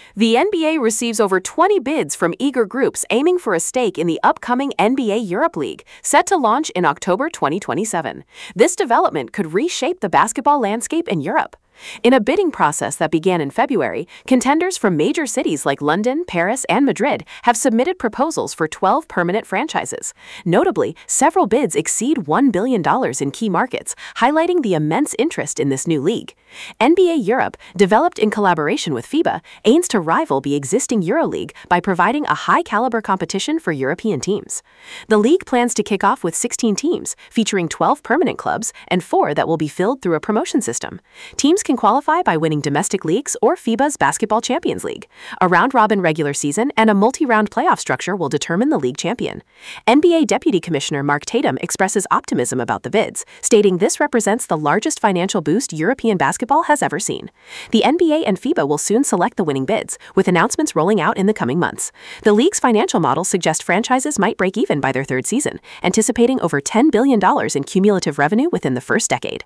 The NBA receives over 20 bids from eager groups aiming for a stake in the upcoming NBA Europe League, set to launch in October 2027. This development could reshape the basketball landscape in Europe. In a bidding process that began in February, contenders from major cities like London, Paris, and Madrid have submitted proposals for 12 permanent franchises. Notably, several bids exceed $1 billion in key markets, highlighting the immense interest in this new league. NBA Europe, developed in collaboration with FIBA, aims to rival the existing EuroLeague by providing a high-caliber competition for European teams. The league plans to kick off with 16 teams, featuring 12 permanent clubs and 4 that will be filled through a promotion system. Teams can qualify by winning domestic leagues or FIBA's Basketball Champions League. A round-robin regular season and a multi-round playoff structure will determine the league champion. NBA Deputy Commissioner Mark Tatum expresses optimism about the bids, stating this represents the largest financial boost European basketball has ever seen. The NBA and FIBA will soon select the winning bids, with announcements rolling out in the coming months. The league's financial model suggests franchises might break even by their third season, anticipating over $10 billion in cumulative revenue within the first decade.